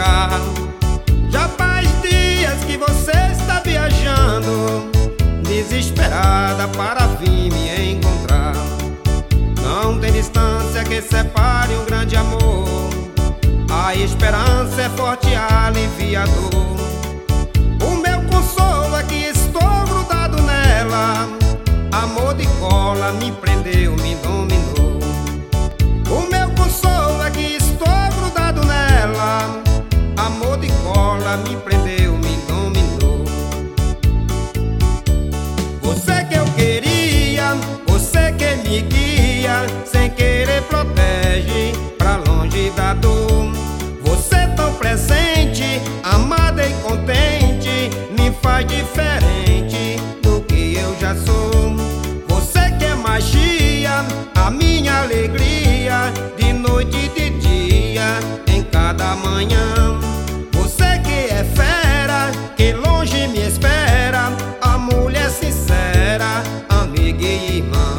chegar. Já faz dias que você está viajando, desesperada para vir me encontrar. Não tem distância que separe um grande amor, a esperança é forte e aliviador. O meu consolo é que estou grudado nela, amor de cola me prendeu, me dominou. O meu consolo é que estou grudado nela, amor de cola me prendeu, me dominou. Você que eu queria, você que me guia, sem querer protege pra longe da dor. Você tão presente, amada e contente, me faz diferente do que eu já sou. Você que é magia, a minha alegria, de noite e de dia, em cada manhã. Você que é fera, que longe me espera, a mulher sincera, amiga e irmã.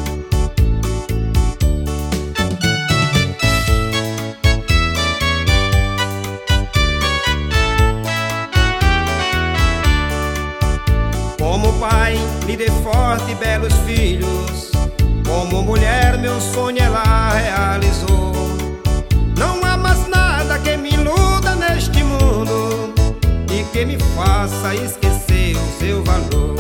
Como pai, lhe dei forte e belos filhos, como mulher, meu sonho ela realizou. Não há mais nada que me iluda neste mundo e que me faça esquecer o seu valor.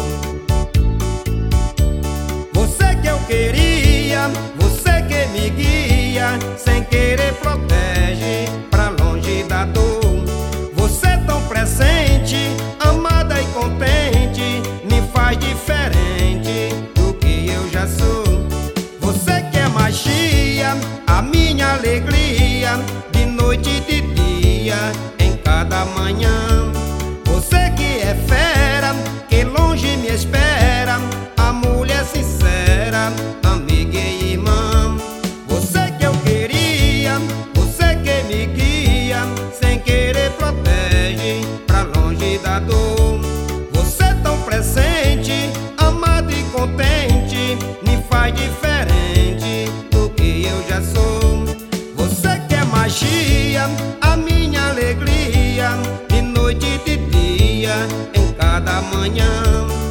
Você que eu queria, você que me guia, sem querer protege pra longe da dor. Você tão presente, amada e contente, me faz diferente do que eu já sou. Você que é magia, a minha alegria, de noite e de dia, em cada manhã. Você que é fera, que longe me espera, a mulher sincera, amiga e irmã. Você que eu queria, você que me guia, sem querer protege pra longe da dor. Você tão presente, amado e contente, me faz diferente do que eu já sou. Você que é magia, a minha alegria, de noite e de dia, em cada manhã.